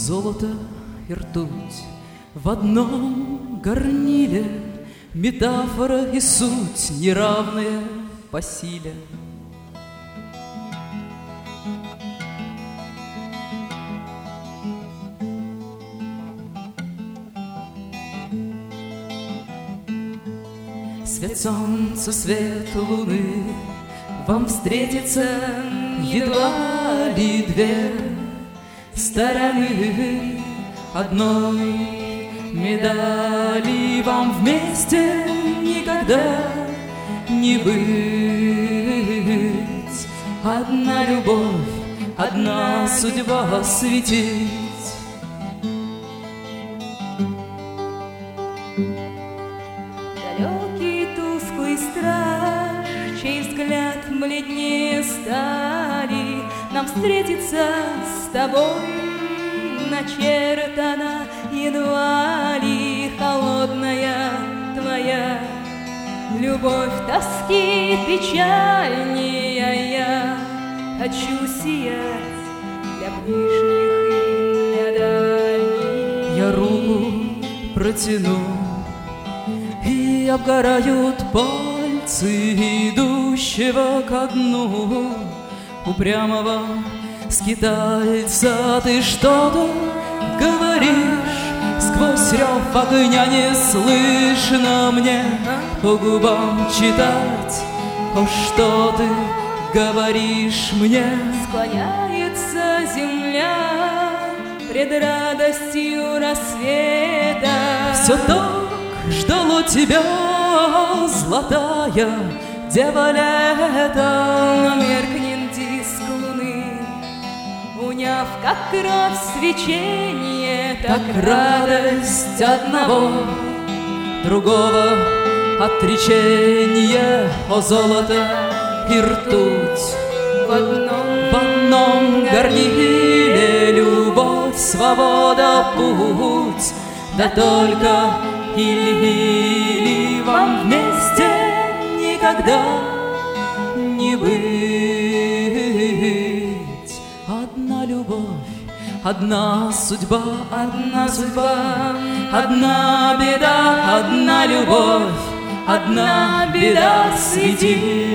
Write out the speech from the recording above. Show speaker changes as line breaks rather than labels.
Золото и ртуть в одном горниле, метафора и суть неравные по силе. Свет солнца, свет луны, вам встретится едва ли две стороны одной медали. Вам вместе никогда не быть. Одна любовь, одна судьба светить.
Далекий тусклый страж, чей взгляд бледнее стали, нам встретиться с тобой начертана едва ли холодная твоя любовь. Тоски печальнее я хочу сиять для ближних и для дальних.
Я руку протяну, и обгорают пальцы идущего ко дну упрямого скитальца. Ты что-то говоришь, сквозь рев огня не слышно мне по губам читать. О, что ты говоришь мне?
Склоняется земля пред радостью рассвета.
Все так ждало тебя, золотая дева лета.
Но меркнет диск луны, уняв, как кровь свечение,
так радость одного, другого отречение. О, золото и ртуть
в
одном горниле, любовь, свобода, путь. Да только или вам вместе никогда не быть. Одна любовь, одна судьба, одна судьба, одна беда, одна любовь, одна беда светить.